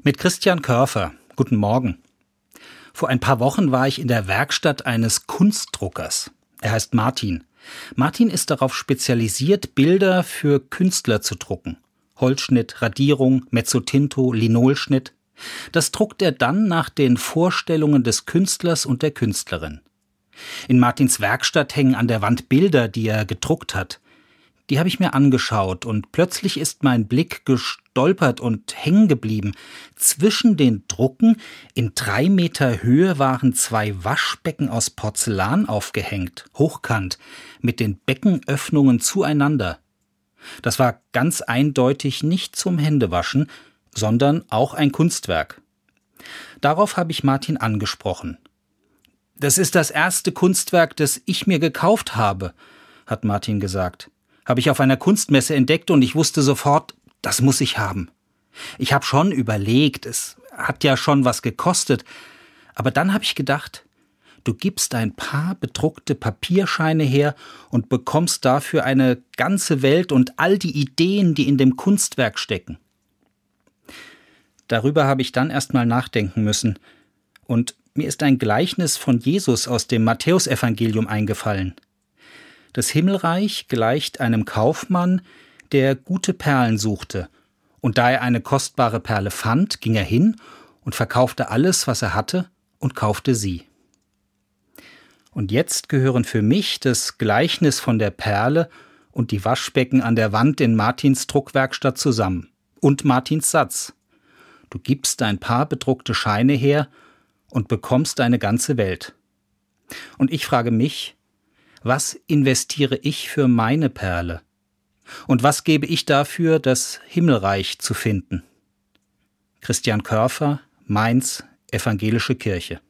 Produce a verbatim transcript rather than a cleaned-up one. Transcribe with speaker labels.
Speaker 1: Mit Christian Körfer. Guten Morgen. Vor ein paar Wochen war ich in der Werkstatt eines Kunstdruckers. Er heißt Martin. Martin ist darauf spezialisiert, Bilder für Künstler zu drucken. Holzschnitt, Radierung, Mezzotinto, Linolschnitt. Das druckt er dann nach den Vorstellungen des Künstlers und der Künstlerin. In Martins Werkstatt hängen an der Wand Bilder, die er gedruckt hat. Die habe ich mir angeschaut und plötzlich ist mein Blick gestolpert und hängen geblieben. Zwischen den Drucken in drei Meter Höhe waren zwei Waschbecken aus Porzellan aufgehängt, hochkant, mit den Beckenöffnungen zueinander. Das war ganz eindeutig nicht zum Händewaschen, sondern auch ein Kunstwerk. Darauf habe ich Martin angesprochen. »Das ist das erste Kunstwerk, das ich mir gekauft habe«, hat Martin gesagt. Habe ich auf einer Kunstmesse entdeckt und ich wusste sofort, das muss ich haben. Ich habe schon überlegt, es hat ja schon was gekostet, aber dann habe ich gedacht, du gibst ein paar bedruckte Papierscheine her und bekommst dafür eine ganze Welt und all die Ideen, die in dem Kunstwerk stecken. Darüber habe ich dann erst mal nachdenken müssen und mir ist ein Gleichnis von Jesus aus dem Matthäusevangelium eingefallen. Das Himmelreich gleicht einem Kaufmann, der gute Perlen suchte. Und da er eine kostbare Perle fand, ging er hin und verkaufte alles, was er hatte, und kaufte sie. Und jetzt gehören für mich das Gleichnis von der Perle und die Waschbecken an der Wand in Martins Druckwerkstatt zusammen. Und Martins Satz: Du gibst ein paar bedruckte Scheine her und bekommst eine ganze Welt. Und ich frage mich, was investiere ich für meine Perle? Und was gebe ich dafür, das Himmelreich zu finden? Christian Körfer, Mainz, Evangelische Kirche.